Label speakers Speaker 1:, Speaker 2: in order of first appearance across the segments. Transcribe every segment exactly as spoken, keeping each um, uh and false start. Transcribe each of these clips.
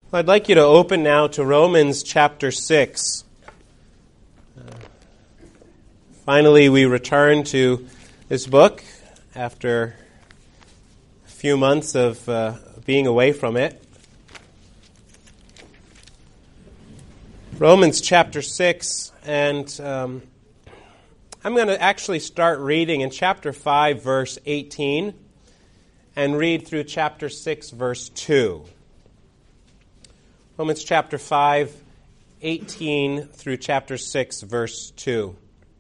Speaker 1: I'd like you to open now to Romans chapter six. Uh, finally, we return to this book after a few months of uh, being away from it. Romans chapter six, and um, I'm going to actually start reading in chapter five, verse eighteen, and read through chapter six, verse two. Romans chapter five, eighteen through chapter six, verse two.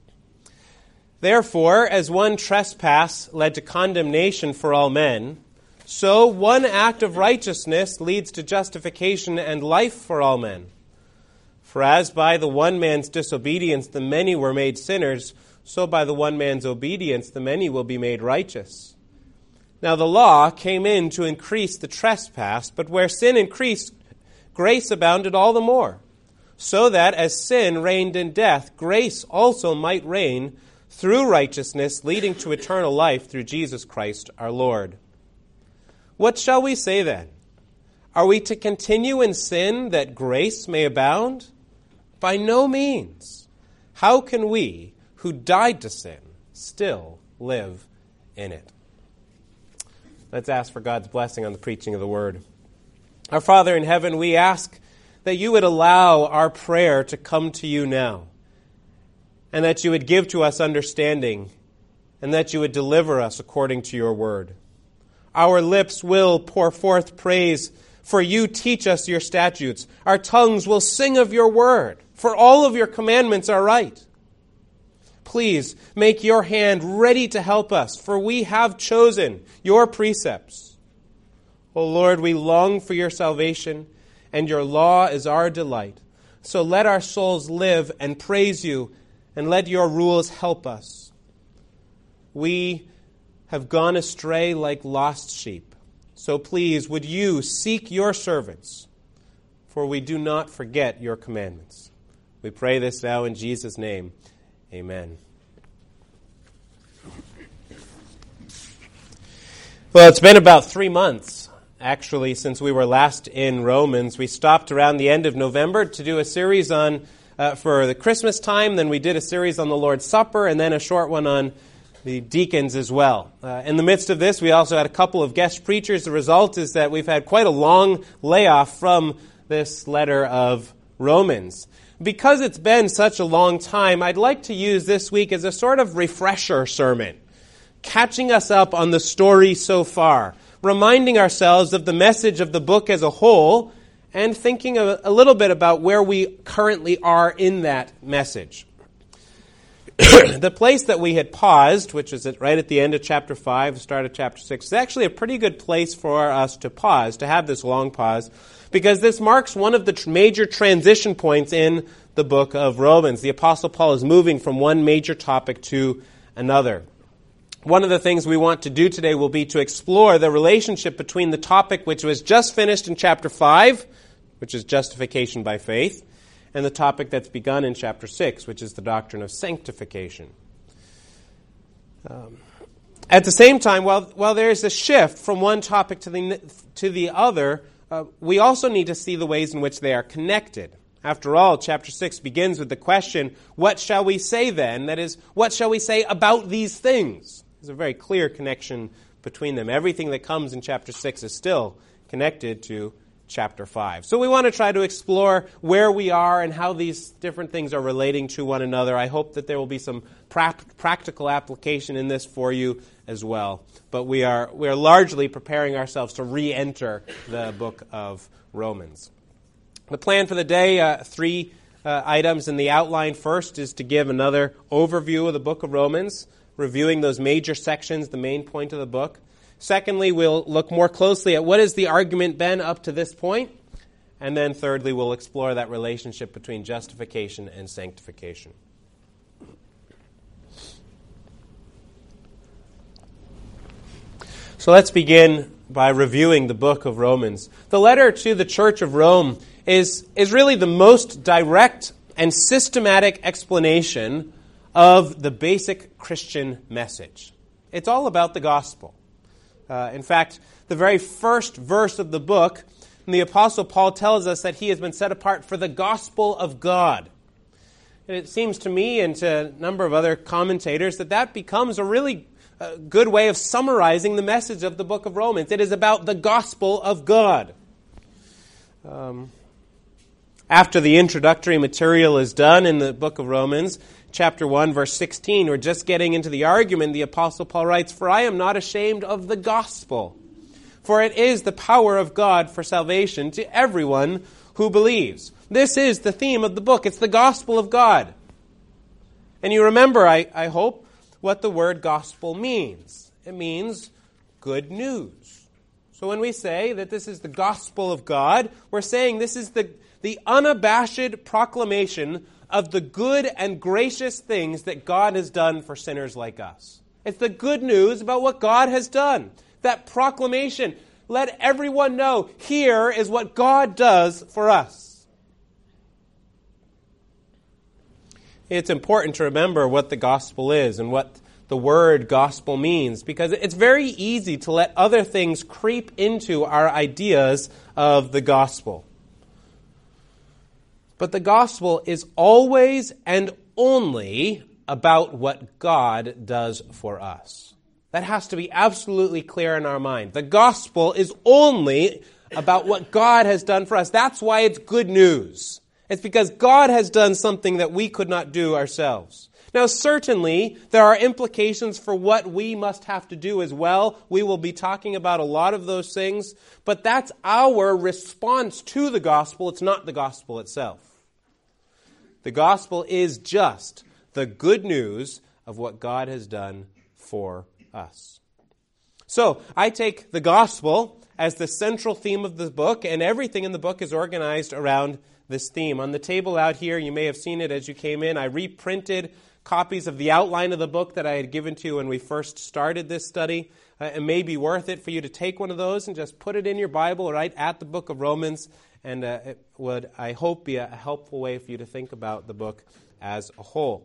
Speaker 1: Therefore, as one trespass led to condemnation for all men, so one act of righteousness leads to justification and life for all men. For as by the one man's disobedience the many were made sinners, so by the one man's obedience the many will be made righteous. Now the law came in to increase the trespass, but where sin increased, grace abounded all the more, so that as sin reigned in death, grace also might reign through righteousness, leading to eternal life through Jesus Christ our Lord. What shall we say then? Are we to continue in sin that grace may abound? By no means. How can we, who died to sin, still live in it? Let's ask for God's blessing on the preaching of the Word. Our Father in heaven, we ask that you would allow our prayer to come to you now, and that you would give to us understanding, and that you would deliver us according to your word. Our lips will pour forth praise, for you teach us your statutes. Our tongues will sing of your word, for all of your commandments are right. Please make your hand ready to help us, for we have chosen your precepts. O Lord, we long for your salvation, and your law is our delight. So let our souls live and praise you, and let your rules help us. We have gone astray like lost sheep. So please, would you seek your servants, for we do not forget your commandments. We pray this now in Jesus' name. Amen. Well, it's been about three months. Actually, since we were last in Romans. We stopped around the end of November to do a series on, uh, for the Christmas time, then we did a series on the Lord's Supper, and then a short one on the deacons as well. Uh, in the midst of this, we also had a couple of guest preachers. The result is that we've had quite a long layoff from this letter of Romans. Because it's been such a long time, I'd like to use this week as a sort of refresher sermon, catching us up on the story so far, reminding ourselves of the message of the book as a whole, and thinking a, a little bit about where we currently are in that message. The place that we had paused, which is at, right at the end of chapter five, the start of chapter six, is actually a pretty good place for us to pause, to have this long pause, because this marks one of the tr- major transition points in the book of Romans. The Apostle Paul is moving from one major topic to another. One of the things we want to do today will be to explore the relationship between the topic which was just finished in chapter five, which is justification by faith, and the topic that's begun in chapter six, which is the doctrine of sanctification. Um, at the same time, while, while there is a shift from one topic to the, to the other, uh, we also need to see the ways in which they are connected. After all, chapter six begins with the question, what shall we say then? That is, what shall we say about these things? There's a very clear connection between them. Everything that comes in chapter six is still connected to chapter five. So we want to try to explore where we are and how these different things are relating to one another. I hope that there will be some pra- practical application in this for you as well. But we are we are largely preparing ourselves to re-enter the book of Romans. The plan for the day, uh, three uh, items in the outline. First is to give another overview of the book of Romans, reviewing those major sections, the main point of the book. Secondly, we'll look more closely at what has the argument been up to this point. And then thirdly, we'll explore that relationship between justification and sanctification. So let's begin by reviewing the book of Romans. The letter to the Church of Rome is, is really the most direct and systematic explanation of the basic Christian message. It's all about the gospel. Uh, in fact, the very first verse of the book And the Apostle Paul tells us that he has been set apart for the gospel of God. And it seems to me and to a number of other commentators that that becomes a really uh, good way of summarizing the message of the book of Romans. It is about the gospel of God. Um, after the introductory material is done in the book of Romans, chapter one, verse sixteen, we're just getting into the argument. The Apostle Paul writes, "For I am not ashamed of the gospel, for it is the power of God for salvation to everyone who believes." This is the theme of the book. It's the gospel of God. And you remember, I, I hope, what the word gospel means. It means good news. So when we say that this is the gospel of God, we're saying this is the, the unabashed proclamation of the good and gracious things that God has done for sinners like us. It's the good news about what God has done. That proclamation. Let everyone know, here is what God does for us. It's important to remember what the gospel is and what the word gospel means, because it's very easy to let other things creep into our ideas of the gospel. But the gospel is always and only about what God does for us. That has to be absolutely clear in our mind. The gospel is only about what God has done for us. That's why it's good news. It's because God has done something that we could not do ourselves. Now, certainly, there are implications for what we must have to do as well. We will be talking about a lot of those things, but that's our response to the gospel. It's not the gospel itself. The gospel is just the good news of what God has done for us. So, I take the gospel as the central theme of the book, and everything in the book is organized around this theme. On the table out here, you may have seen it as you came in, I reprinted copies of the outline of the book that I had given to you when we first started this study. Uh, it may be worth it for you to take one of those and just put it in your Bible right at the book of Romans, and uh, it would, I hope, be a helpful way for you to think about the book as a whole.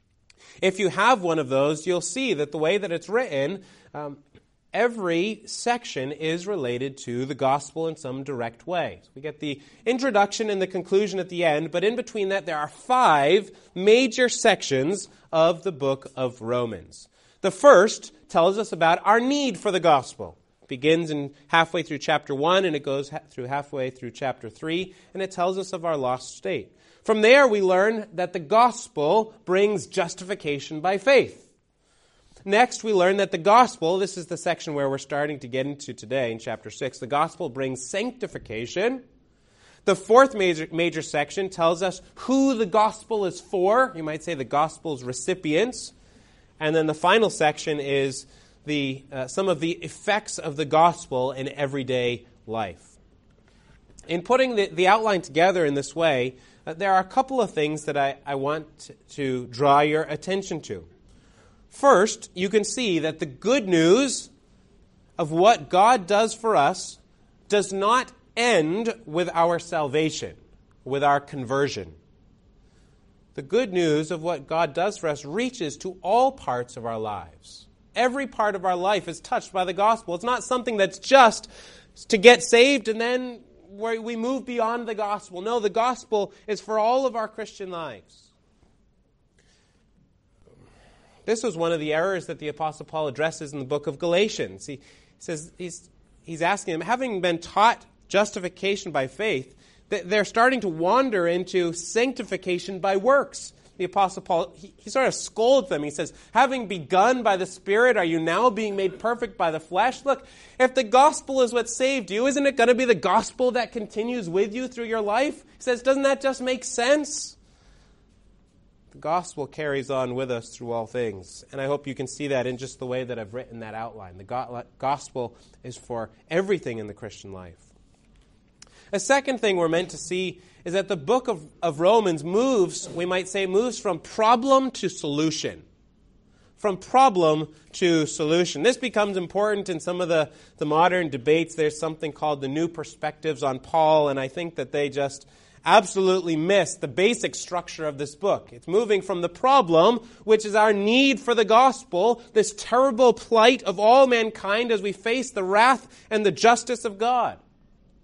Speaker 1: If you have one of those, you'll see that the way that it's written, um, every section is related to the gospel in some direct way. So we get the introduction and the conclusion at the end, but in between that there are five major sections of the book of Romans. The first tells us about our need for the gospel. It begins in halfway through chapter one and it goes ha- through halfway through chapter three, and it tells us of our lost state. From there we learn that the gospel brings justification by faith. Next, we learn that the gospel, this is the section where we're starting to get into today in chapter six, the gospel brings sanctification. The fourth major, major section tells us who the gospel is for. You might say the gospel's recipients. And then the final section is the uh, some of the effects of the gospel in everyday life. In putting the, the outline together in this way, uh, there are a couple of things that I, I want to draw your attention to. First, you can see that the good news of what God does for us does not end with our salvation, with our conversion. The good news of what God does for us reaches to all parts of our lives. Every part of our life is touched by the gospel. It's not something that's just to get saved and then we move beyond the gospel. No, the gospel is for all of our Christian lives. This was one of the errors that the Apostle Paul addresses in the book of Galatians. He says he's, he's asking them, having been taught justification by faith, they're starting to wander into sanctification by works. The Apostle Paul, he, he sort of scolds them. He says, having begun by the Spirit, are you now being made perfect by the flesh? Look, if the gospel is what saved you, isn't it going to be the gospel that continues with you through your life? He says, doesn't that just make sense? The gospel carries on with us through all things. And I hope you can see that in just the way that I've written that outline. The go- gospel is for everything in the Christian life. A second thing we're meant to see is that the book of, of Romans moves, we might say, moves from problem to solution. From problem to solution. This becomes important in some of the, the modern debates. There's something called the New Perspectives on Paul, and I think that they just absolutely miss the basic structure of this book. It's moving from the problem, which is our need for the gospel, this terrible plight of all mankind as we face the wrath and the justice of God.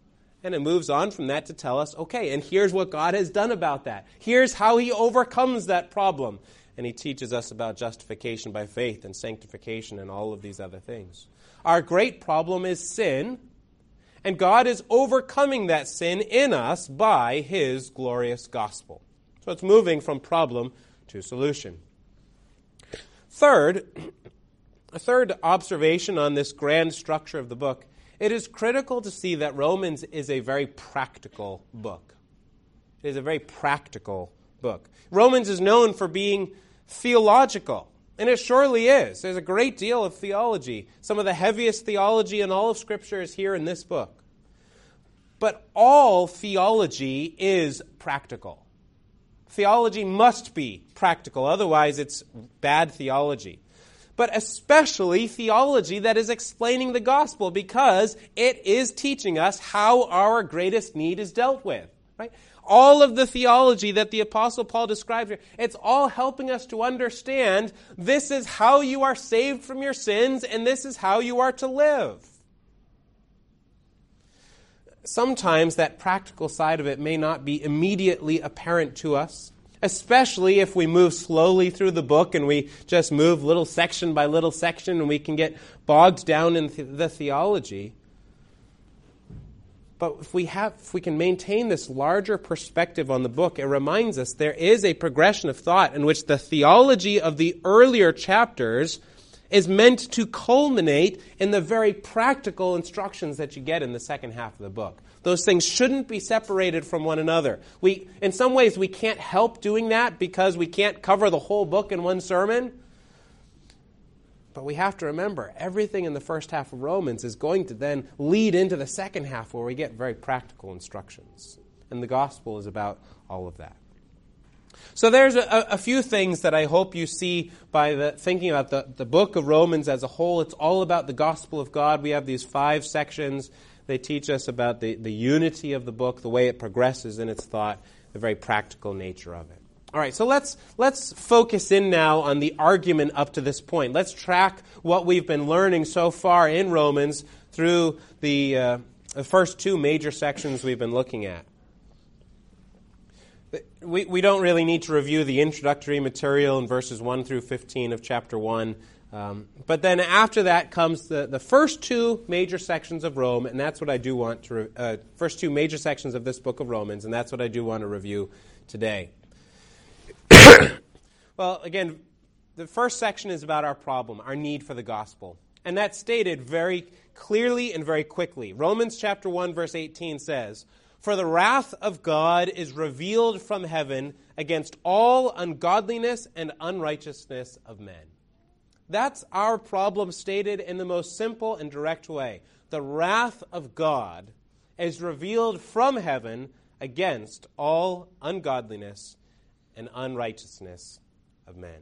Speaker 1: And it moves on from that to tell us, okay, and here's what God has done about that. Here's how he overcomes that problem. And he teaches us about justification by faith and sanctification and all of these other things. Our great problem is sin, and God is overcoming that sin in us by his glorious gospel. So it's moving from problem to solution. Third, a third observation on this grand structure of the book, it is critical to see that Romans is a very practical book. It is a very practical book. Romans is known for being theological, and it surely is. There's a great deal of theology. Some of the heaviest theology in all of Scripture is here in this book. But all theology is practical. Theology must be practical, otherwise it's bad theology. But especially theology that is explaining the gospel, because it is teaching us how our greatest need is dealt with. Right? All of the theology that the Apostle Paul describes here, it's all helping us to understand this is how you are saved from your sins, and this is how you are to live. Sometimes that practical side of it may not be immediately apparent to us, especially if we move slowly through the book and we just move little section by little section and we can get bogged down in th- the theology. But if we have, if we can maintain this larger perspective on the book, it reminds us there is a progression of thought in which the theology of the earlier chapters is meant to culminate in the very practical instructions that you get in the second half of the book. Those things shouldn't be separated from one another. We, in some ways, we can't help doing that because we can't cover the whole book in one sermon. But we have to remember, everything in the first half of Romans is going to then lead into the second half where we get very practical instructions. And the gospel is about all of that. So there's a, a few things that I hope you see by the, thinking about the, the book of Romans as a whole. It's all about the gospel of God. We have these five sections. They teach us about the, the unity of the book, the way it progresses in its thought, the very practical nature of it. All right, so let's let's focus in now on the argument up to this point. Let's track what we've been learning so far in Romans through the, uh, the first two major sections we've been looking at. We, we don't really need to review the introductory material in verses one through fifteen of chapter one. Um, but then after that comes the, the first two major sections of Rome, and that's what I do want to, re- uh, first two major sections of this book of Romans, and that's what I do want to review today. Well, again, the first section is about our problem, our need for the gospel. And that's stated very clearly and very quickly. Romans chapter one, verse eighteen says, "For the wrath of God is revealed from heaven against all ungodliness and unrighteousness of men." That's our problem stated in the most simple and direct way. The wrath of God is revealed from heaven against all ungodliness and unrighteousness of men.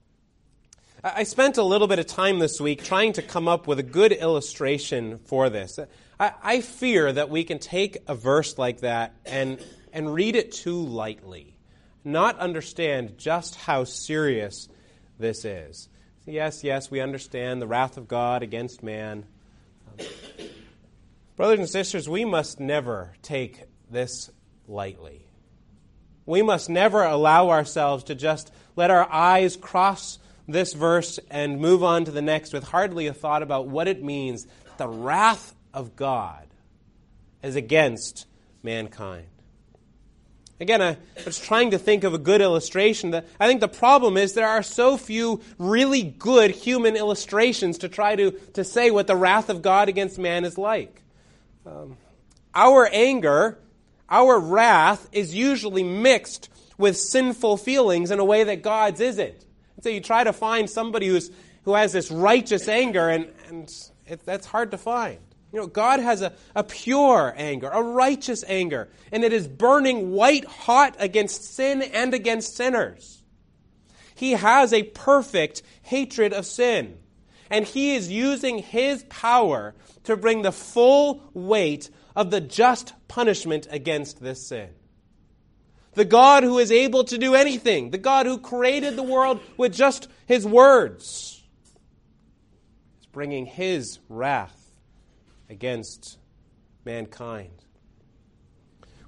Speaker 1: I spent a little bit of time this week trying to come up with a good illustration for this. I, I fear that we can take a verse like that and, and read it too lightly, not understand just how serious this is. Yes, yes, we understand the wrath of God against man. Um, brothers and sisters, we must never take this lightly. We must never allow ourselves to just let our eyes cross this verse and move on to the next with hardly a thought about what it means. The wrath of God is against mankind. Again, I was trying to think of a good illustration. That I think the problem is there are so few really good human illustrations to try to, to say what the wrath of God against man is like. Um, our anger, our wrath is usually mixed with sinful feelings in a way that God's isn't. And so you try to find somebody who's who has this righteous anger, and, and it, that's hard to find. You know, God has a, a pure anger, a righteous anger, and it is burning white hot against sin and against sinners. He has a perfect hatred of sin, and He is using His power to bring the full weight of the just punishment against this sin. The God who is able to do anything, the God who created the world with just His words, is bringing His wrath against mankind.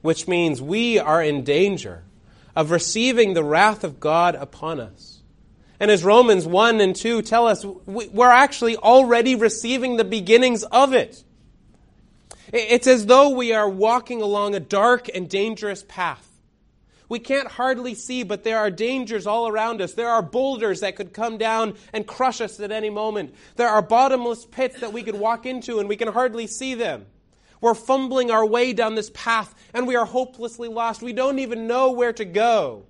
Speaker 1: which means we are in danger of receiving the wrath of God upon us. And as Romans one and two tell us, we're actually already receiving the beginnings of it. It's as though we are walking along a dark and dangerous path. We can't hardly see, but there are dangers all around us. There are boulders that could come down and crush us at any moment. There are bottomless pits that we could walk into and we can hardly see them. We're fumbling our way down this path and we are hopelessly lost. We don't even know where to go.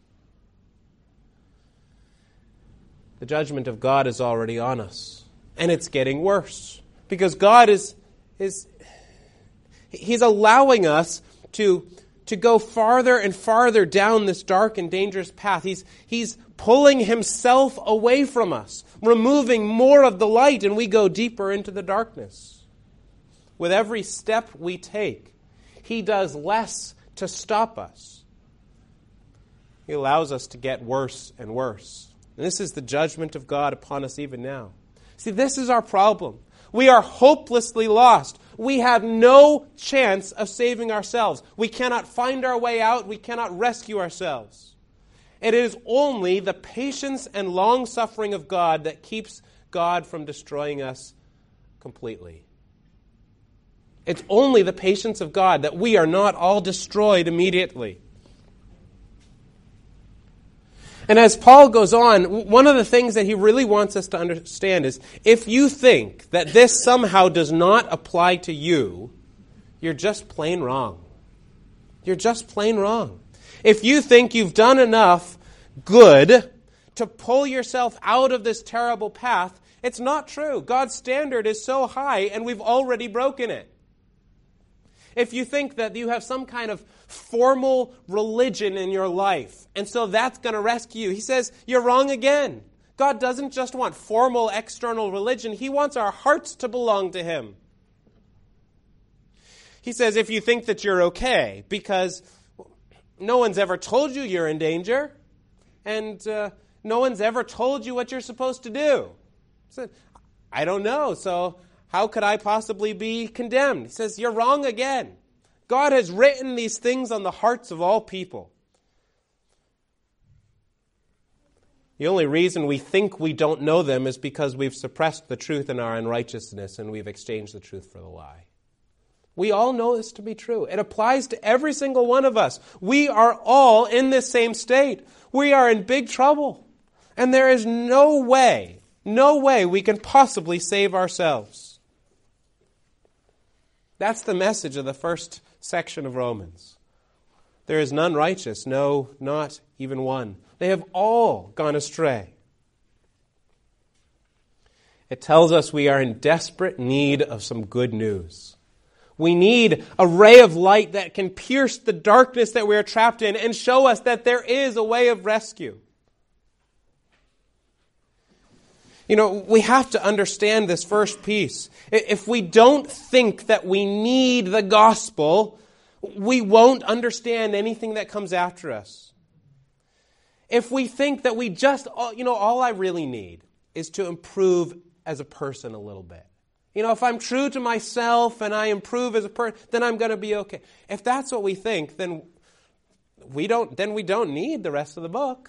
Speaker 1: The judgment of God is already on us. And it's getting worse. Because God is, is He's allowing us to, to go farther and farther down this dark and dangerous path. He's, he's pulling Himself away from us, removing more of the light, and we go deeper into the darkness. With every step we take, He does less to stop us. He allows us to get worse and worse. And this is the judgment of God upon us even now. See, this is our problem. We are hopelessly lost. We have no chance of saving ourselves. We cannot find our way out. We cannot rescue ourselves. It is only the patience and long-suffering of God that keeps God from destroying us completely. It's only the patience of God that we are not all destroyed immediately. And as Paul goes on, one of the things that he really wants us to understand is, if you think that this somehow does not apply to you, you're just plain wrong. You're just plain wrong. If you think you've done enough good to pull yourself out of this terrible path, it's not true. God's standard is so high, and we've already broken it. If you think that you have some kind of formal religion in your life, and so that's going to rescue you, he says, you're wrong again. God doesn't just want formal external religion. He wants our hearts to belong to Him. He says, if you think that you're okay, because no one's ever told you you're in danger, and uh, no one's ever told you what you're supposed to do. He said, I don't know, so how could I possibly be condemned? He says, you're wrong again. God has written these things on the hearts of all people. The only reason we think we don't know them is because we've suppressed the truth in our unrighteousness and we've exchanged the truth for the lie. We all know this to be true. It applies to every single one of us. We are all in this same state. We are in big trouble. And there is no way, no way we can possibly save ourselves. That's the message of the first section of Romans. There is none righteous, no, not even one. They have all gone astray. It tells us we are in desperate need of some good news. We need a ray of light that can pierce the darkness that we are trapped in and show us that there is a way of rescue. You know, we have to understand this first piece. If we don't think that we need the gospel, we won't understand anything that comes after us. If we think that we just, you know, all I really need is to improve as a person a little bit. You know, if I'm true to myself and I improve as a person, then I'm going to be okay. If that's what we think, then we don't, then we don't need the rest of the book.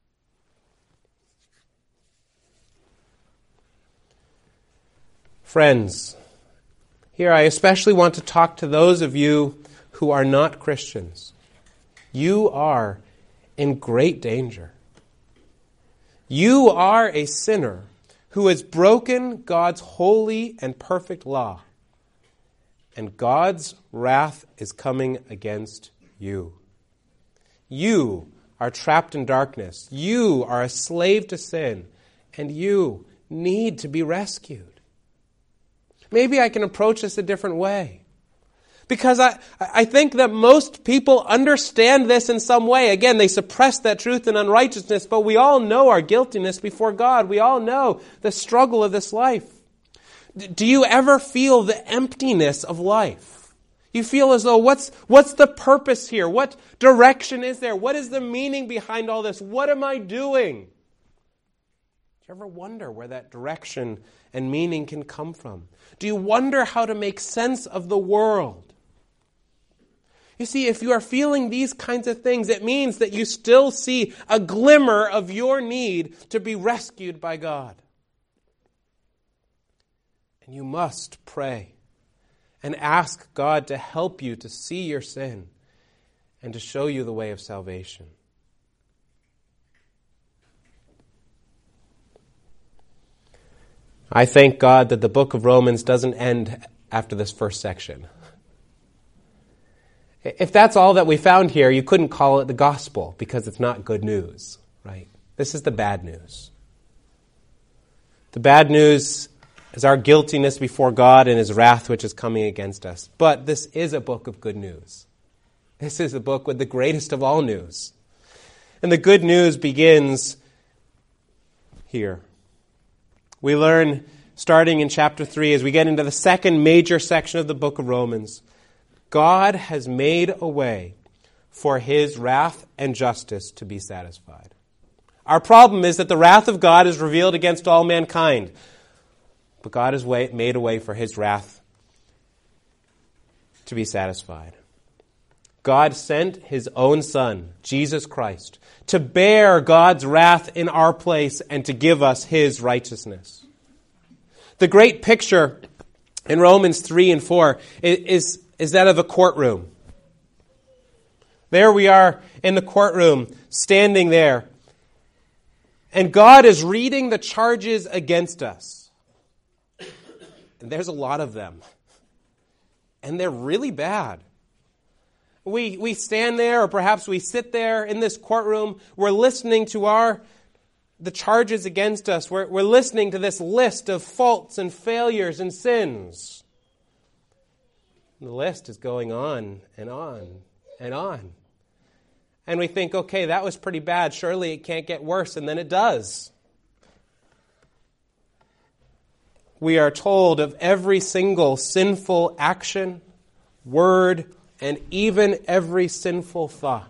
Speaker 1: Friends, here I especially want to talk to those of you who are not Christians. You are in great danger. You are a sinner who has broken God's holy and perfect law, and God's wrath is coming against you. You are trapped in darkness. You are a slave to sin, and you need to be rescued. Maybe I can approach this a different way. Because I, I think that most people understand this in some way. Again, they suppress that truth in unrighteousness, but we all know our guiltiness before God. We all know the struggle of this life. Do you ever feel the emptiness of life? You feel as though, what's, what's the purpose here? What direction is there? What is the meaning behind all this? What am I doing? Do you ever wonder where that direction and meaning can come from? Do you wonder how to make sense of the world? You see, if you are feeling these kinds of things, it means that you still see a glimmer of your need to be rescued by God. And you must pray and ask God to help you to see your sin and to show you the way of salvation. I thank God that the book of Romans doesn't end after this first section. If that's all that we found here, you couldn't call it the gospel because it's not good news, right? This is the bad news. The bad news is our guiltiness before God and His wrath which is coming against us. But this is a book of good news. This is a book with the greatest of all news. And the good news begins here. We learn, starting in chapter three, as we get into the second major section of the book of Romans, God has made a way for His wrath and justice to be satisfied. Our problem is that the wrath of God is revealed against all mankind. But God has made a way for His wrath to be satisfied. God sent His own Son, Jesus Christ, to bear God's wrath in our place and to give us His righteousness. The great picture in Romans three and four is, is that of a courtroom. There we are in the courtroom, standing there. And God is reading the charges against us. And there's a lot of them. And they're really bad. We we stand there, or perhaps we sit there in this courtroom. We're listening to our the charges against us. We're, we're listening to this list of faults and failures and sins. And the list is going on and on and on. And we think, okay, that was pretty bad. Surely it can't get worse. And then it does. We are told of every single sinful action, word, and even every sinful thought.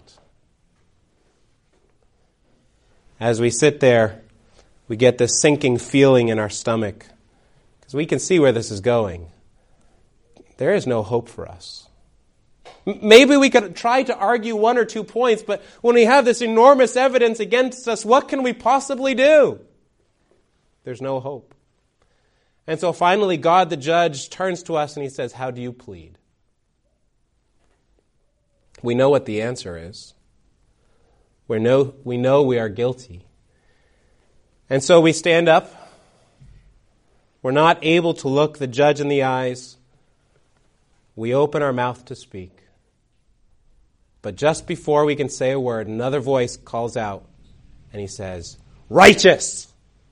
Speaker 1: As we sit there, we get this sinking feeling in our stomach because we can see where this is going. There is no hope for us. Maybe we could try to argue one or two points, but when we have this enormous evidence against us, what can we possibly do? There's no hope. And so finally, God the judge turns to us and He says, "How do you plead?" We know what the answer is. We know, we know we are guilty. And so we stand up. We're not able to look the judge in the eyes. We open our mouth to speak. But just before we can say a word, another voice calls out and he says, "Righteous!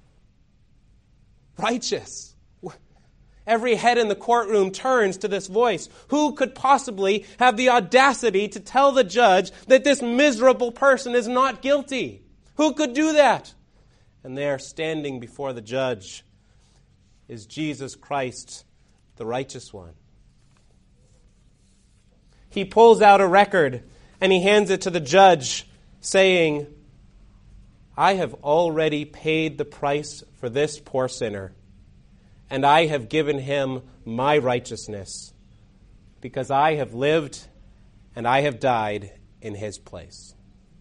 Speaker 1: Righteous!" Every head in the courtroom turns to this voice. Who could possibly have the audacity to tell the judge that this miserable person is not guilty? Who could do that? And there, standing before the judge, is Jesus Christ, the righteous one. He pulls out a record and he hands it to the judge, saying, "I have already paid the price for this poor sinner. And I have given him my righteousness, because I have lived and I have died in his place."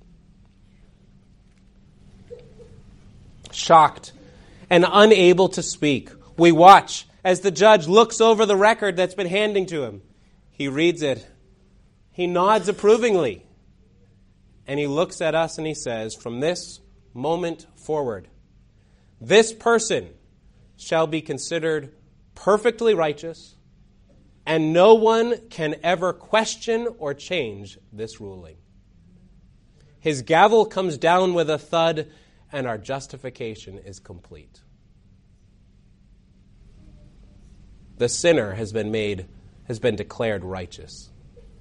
Speaker 1: Shocked and unable to speak, we watch as the judge looks over the record that's been handing to him. He reads it. He nods approvingly. And he looks at us and he says, "From this moment forward, this person shall be considered perfectly righteous, and no one can ever question or change this ruling." His gavel comes down with a thud, and our justification is complete. The sinner has been made, has been declared righteous.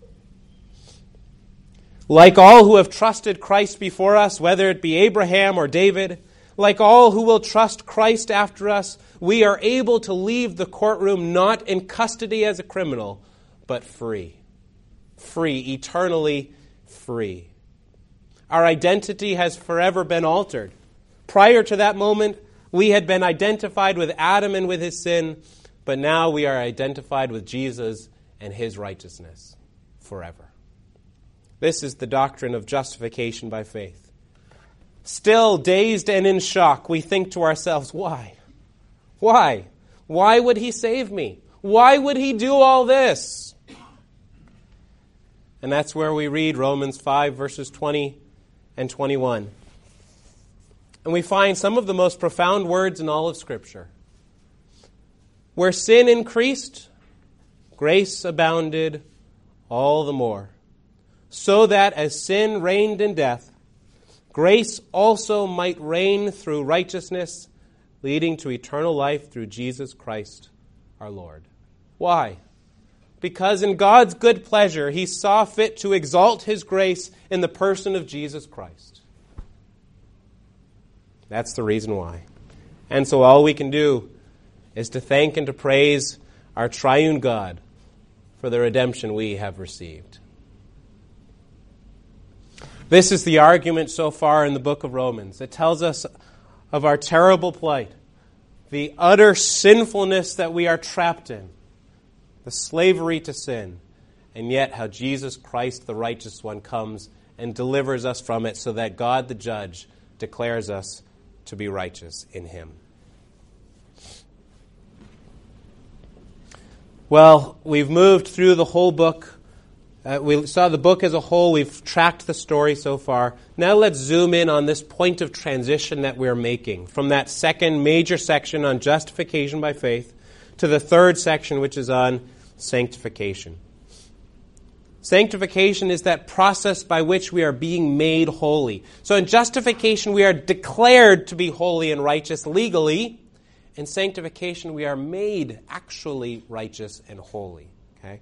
Speaker 1: Like all who have trusted Christ before us, whether it be Abraham or David, like all who will trust Christ after us, we are able to leave the courtroom not in custody as a criminal, but free. Free, eternally free. Our identity has forever been altered. Prior to that moment, we had been identified with Adam and with his sin, but now we are identified with Jesus and His righteousness forever. This is the doctrine of justification by faith. Still dazed and in shock, we think to ourselves, why? Why? Why would he save me? Why would he do all this? And that's where we read Romans five, verses twenty and twenty-one. And we find some of the most profound words in all of Scripture. Where sin increased, grace abounded all the more. So that as sin reigned in death, grace also might reign through righteousness, leading to eternal life through Jesus Christ our Lord. Why? Because in God's good pleasure, he saw fit to exalt his grace in the person of Jesus Christ. That's the reason why. And so all we can do is to thank and to praise our triune God for the redemption we have received. This is the argument so far in the book of Romans. It tells us of our terrible plight, the utter sinfulness that we are trapped in, the slavery to sin, and yet how Jesus Christ, the righteous one, comes and delivers us from it so that God, the judge, declares us to be righteous in him. Well, we've moved through the whole book. Uh, we saw the book as a whole. We've tracked the story so far. Now let's zoom in on this point of transition that we're making from that second major section on justification by faith to the third section, which is on sanctification. Sanctification is that process by which we are being made holy. So in justification, we are declared to be holy and righteous legally. In sanctification, we are made actually righteous and holy. Okay?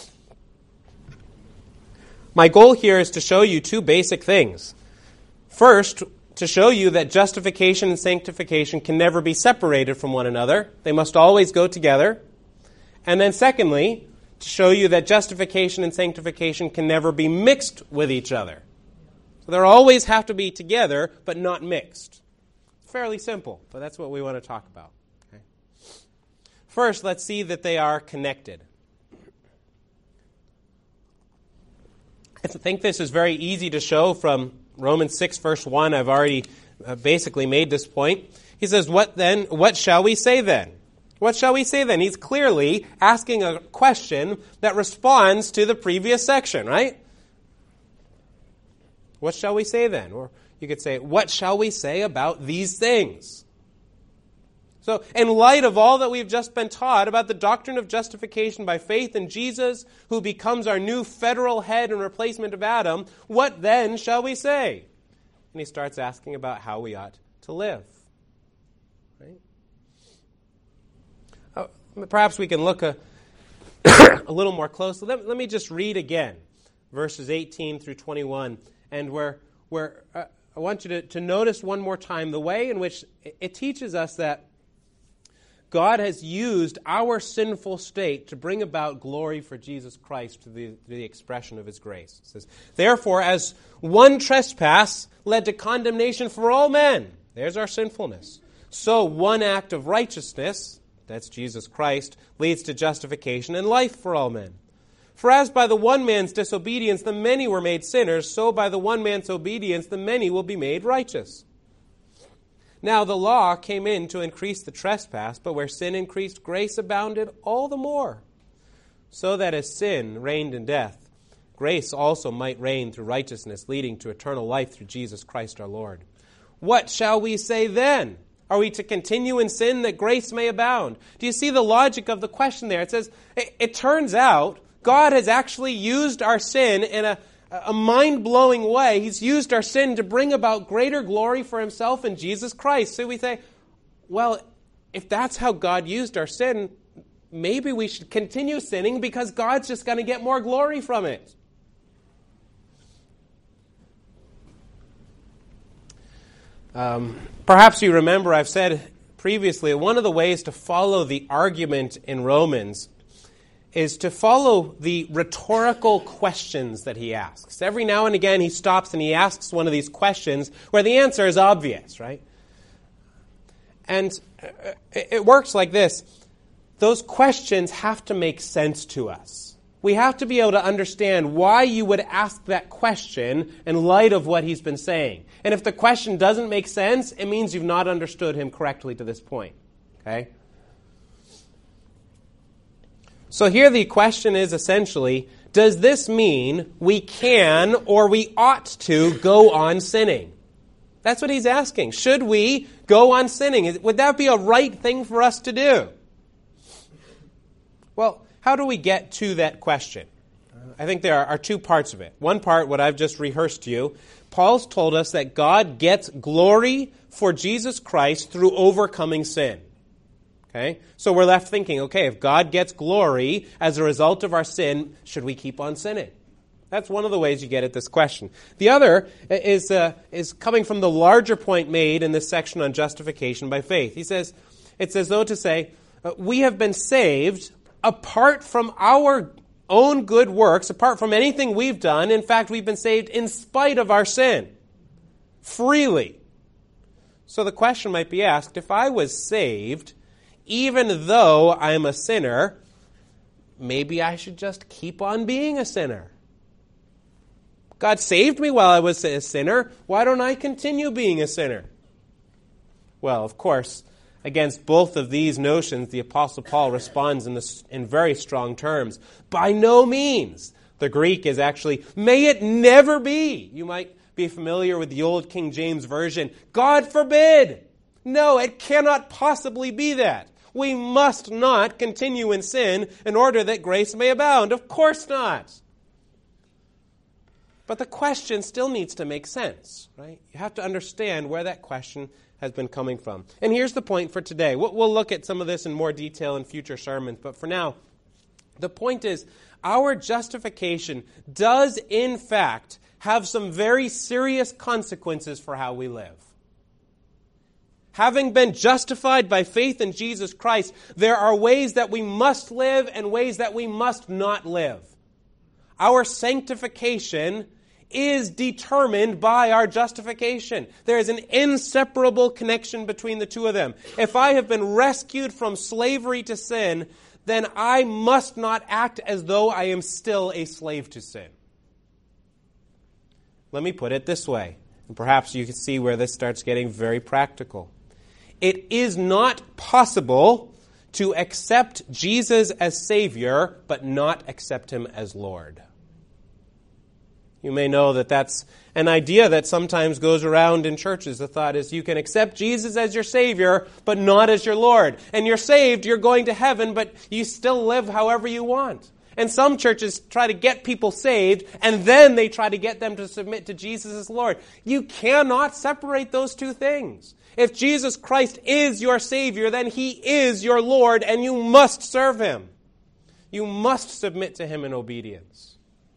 Speaker 1: My goal here is to show you two basic things. First, to show you that justification and sanctification can never be separated from one another. They must always go together. And then secondly, to show you that justification and sanctification can never be mixed with each other. So they always have to be together, but not mixed. It's fairly simple, but that's what we want to talk about. Okay? First, let's see that they are connected. I think this is very easy to show from Romans six, verse one. I've already uh, basically made this point. He says, "What then? What shall we say then? What shall we say then?" He's clearly asking a question that responds to the previous section, right? What shall we say then? Or you could say, what shall we say about these things? So, in light of all that we've just been taught about the doctrine of justification by faith in Jesus, who becomes our new federal head and replacement of Adam, what then shall we say? And he starts asking about how we ought to live. Right? Uh, perhaps we can look a, a little more closely. Let, let me just read again, verses eighteen through twenty-one, and where, where uh, I want you to, to notice one more time the way in which it, it teaches us that God has used our sinful state to bring about glory for Jesus Christ to the, to the expression of his grace. It says, "Therefore, as one trespass led to condemnation for all men," there's our sinfulness, "so one act of righteousness," that's Jesus Christ, "leads to justification and life for all men. For as by the one man's disobedience the many were made sinners, so by the one man's obedience the many will be made righteous. Now the law came in to increase the trespass, but where sin increased, grace abounded all the more. So that as sin reigned in death, grace also might reign through righteousness, leading to eternal life through Jesus Christ our Lord. What shall we say then? Are we to continue in sin that grace may abound?" Do you see the logic of the question there? It says, it, it turns out God has actually used our sin in a A mind-blowing way. He's used our sin to bring about greater glory for himself in Jesus Christ. So we say, well, if that's how God used our sin, maybe we should continue sinning because God's just going to get more glory from it. Um, perhaps you remember I've said previously, one of the ways to follow the argument in Romans is to follow the rhetorical questions that he asks. Every now and again he stops and he asks one of these questions where the answer is obvious, right? And it works like this. Those questions have to make sense to us. we have to be able to understand why you would ask that question in light of what he's been saying. And if the question doesn't make sense, it means you've not understood him correctly to this point. Okay? So here the question is essentially, does this mean we can or we ought to go on sinning? That's what he's asking. Should we go on sinning? Would that be a right thing for us to do? Well, how do we get to that question? I think there are two parts of it. One part, what I've just rehearsed to you, Paul's told us that God gets glory for Jesus Christ through overcoming sin. Okay? So we're left thinking, okay, if God gets glory as a result of our sin, should we keep on sinning? That's one of the ways you get at this question. The other is, uh, is coming from the larger point made in this section on justification by faith. He says, it's as though to say, uh, we have been saved apart from our own good works, apart from anything we've done. In fact, we've been saved in spite of our sin, freely. So the question might be asked, if I was saved, even though I'm a sinner, maybe I should just keep on being a sinner. God saved me while I was a sinner. Why don't I continue being a sinner? Well, of course, against both of these notions, the Apostle Paul responds in, this, in very strong terms. By no means. The Greek is actually, may it never be. You might be familiar with the old King James Version. God forbid. No, it cannot possibly be that. We must not continue in sin in order that grace may abound. Of course not. But the question still needs to make sense, right? You have to understand where that question has been coming from. And here's the point for today. We'll look at some of this in more detail in future sermons, but for now, the point is, our justification does, in fact, have some very serious consequences for how we live. Having been justified by faith in Jesus Christ, there are ways that we must live and ways that we must not live. Our sanctification is determined by our justification. There is an inseparable connection between the two of them. If I have been rescued from slavery to sin, then I must not act as though I am still a slave to sin. Let me put it this way, and perhaps you can see where this starts getting very practical. It is not possible to accept Jesus as Savior, but not accept Him as Lord. You may know that that's an idea that sometimes goes around in churches. The thought is you can accept Jesus as your Savior, but not as your Lord. And you're saved, you're going to heaven, but you still live however you want. And some churches try to get people saved, and then they try to get them to submit to Jesus as Lord. You cannot separate those two things. If Jesus Christ is your Savior, then He is your Lord, and you must serve Him. You must submit to Him in obedience.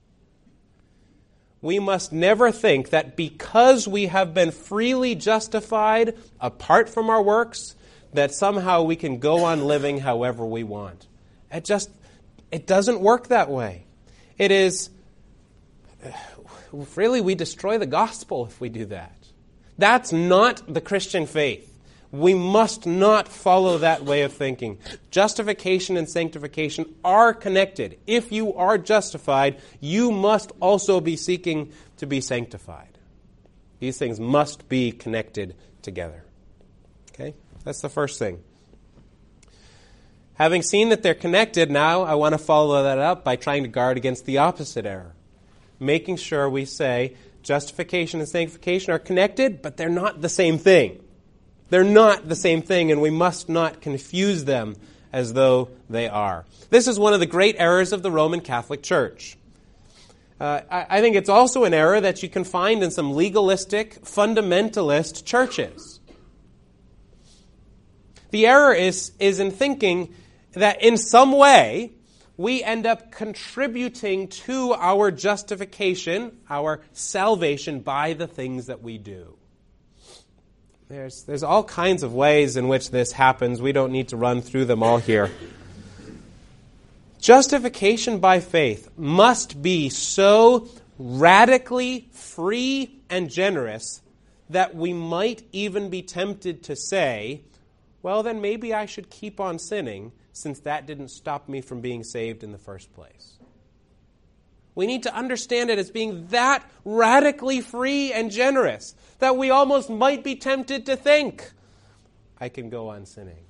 Speaker 1: We must never think that because we have been freely justified apart from our works, that somehow we can go on living however we want. It just, it doesn't work that way. It is, really, we destroy the gospel if we do that. That's not the Christian faith. We must not follow that way of thinking. Justification and sanctification are connected. If you are justified, you must also be seeking to be sanctified. These things must be connected together. Okay? That's the first thing. Having seen that they're connected, now I want to follow that up by trying to guard against the opposite error. Making sure we say justification and sanctification are connected, but they're not the same thing. They're not the same thing, and we must not confuse them as though they are. This is one of the great errors of the Roman Catholic Church. Uh, I, I think it's also an error that you can find in some legalistic, fundamentalist churches. The error is, is in thinking that in some way we end up contributing to our justification, our salvation, by the things that we do. There's, there's all kinds of ways in which this happens. We don't need to run through them all here. Justification by faith must be so radically free and generous that we might even be tempted to say, well, then maybe I should keep on sinning since that didn't stop me from being saved in the first place. We need to understand it as being that radically free and generous that we almost might be tempted to think, I can go on sinning.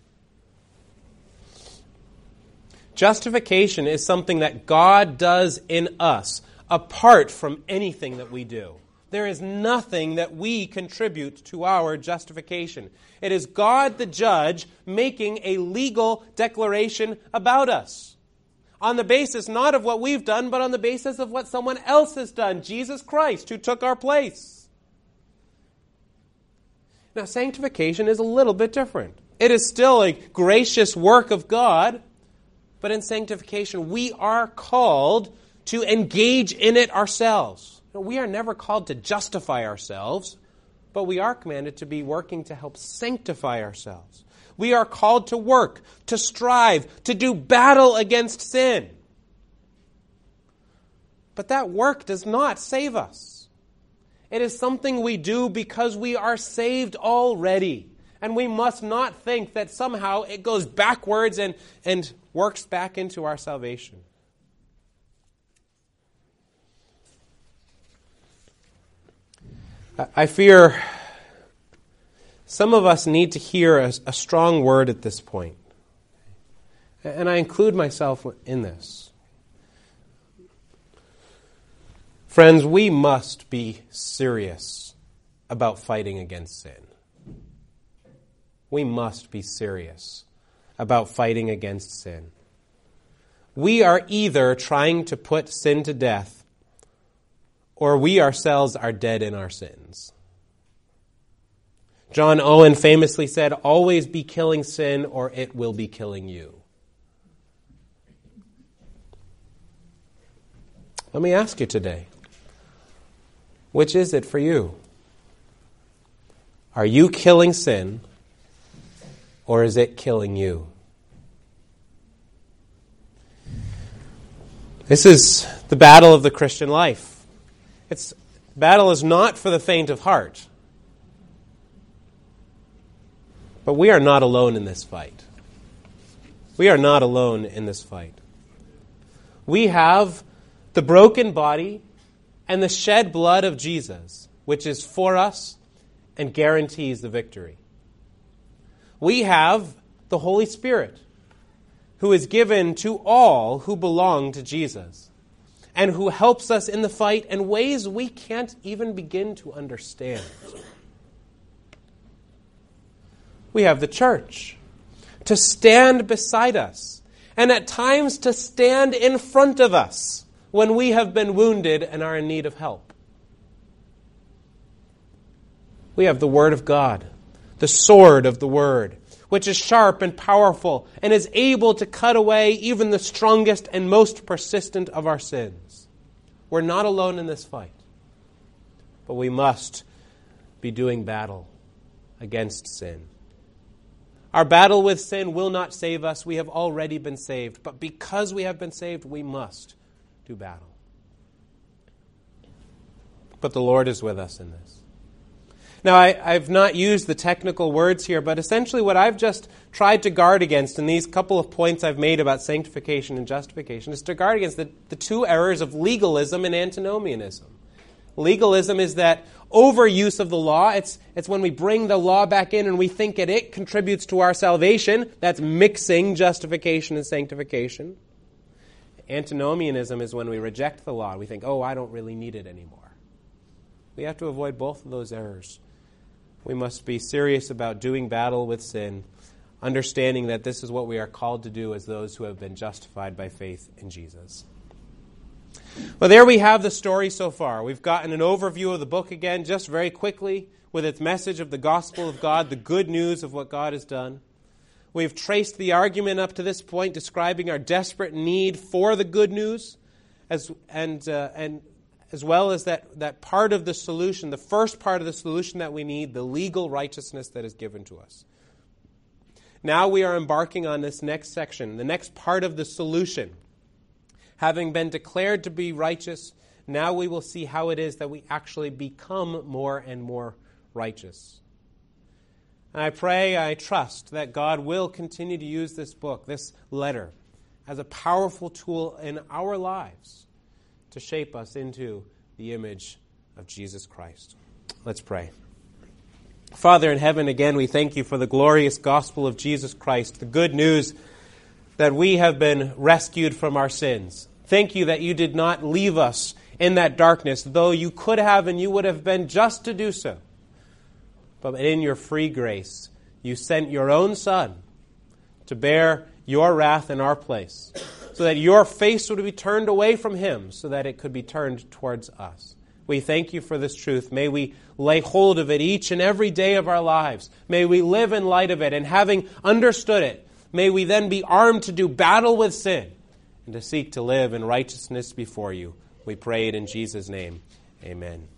Speaker 1: Justification is something that God does in us, apart from anything that we do. There is nothing that we contribute to our justification. It is God the judge making a legal declaration about us, on the basis not of what we've done, but on the basis of what someone else has done, Jesus Christ, who took our place. Now, sanctification is a little bit different. It is still a gracious work of God, but in sanctification, we are called to engage in it ourselves. We are never called to justify ourselves, but we are commanded to be working to help sanctify ourselves. We are called to work, to strive, to do battle against sin. But that work does not save us. It is something we do because we are saved already. And we must not think that somehow it goes backwards and, and works back into our salvation. I fear some of us need to hear a, a strong word at this point. And I include myself in this. Friends, we must be serious about fighting against sin. We must be serious about fighting against sin. We are either trying to put sin to death, or we ourselves are dead in our sins. John Owen famously said, "Always be killing sin, or it will be killing you." Let me ask you today, which is it for you? Are you killing sin, or is it killing you? This is the battle of the Christian life. Its battle is not for the faint of heart. But we are not alone in this fight. We are not alone in this fight. We have the broken body and the shed blood of Jesus, which is for us and guarantees the victory. We have the Holy Spirit, who is given to all who belong to Jesus, and who helps us in the fight in ways we can't even begin to understand. We have the church to stand beside us, and at times to stand in front of us when we have been wounded and are in need of help. We have the Word of God, the sword of the Word, which is sharp and powerful and is able to cut away even the strongest and most persistent of our sins. We're not alone in this fight, but we must be doing battle against sin. Our battle with sin will not save us. We have already been saved, but because we have been saved, we must do battle. But the Lord is with us in this. Now, I, I've not used the technical words here, but essentially what I've just tried to guard against in these couple of points I've made about sanctification and justification is to guard against the, the two errors of legalism and antinomianism. Legalism is that overuse of the law. It's, it's when we bring the law back in and we think that it contributes to our salvation. That's mixing justification and sanctification. Antinomianism is when we reject the law. We think, oh, I don't really need it anymore. We have to avoid both of those errors. We must be serious about doing battle with sin, understanding that this is what we are called to do as those who have been justified by faith in Jesus. Well, there we have the story so far. We've gotten an overview of the book again, just very quickly, with its message of the gospel of God, the good news of what God has done. We've traced the argument up to this point, describing our desperate need for the good news, as and uh, and as well as that, that part of the solution, the first part of the solution that we need, the legal righteousness that is given to us. Now we are embarking on this next section, the next part of the solution. Having been declared to be righteous, now we will see how it is that we actually become more and more righteous. And I pray, I trust that God will continue to use this book, this letter, as a powerful tool in our lives to to shape us into the image of Jesus Christ. Let's pray. Father in heaven, again, we thank you for the glorious gospel of Jesus Christ, the good news that we have been rescued from our sins. Thank you that you did not leave us in that darkness, though you could have and you would have been just to do so. But in your free grace, you sent your own Son to bear your wrath in our place, so that your face would be turned away from him, so that it could be turned towards us. We thank you for this truth. May we lay hold of it each and every day of our lives. May we live in light of it, and having understood it, may we then be armed to do battle with sin and to seek to live in righteousness before you. We pray it in Jesus' name. Amen.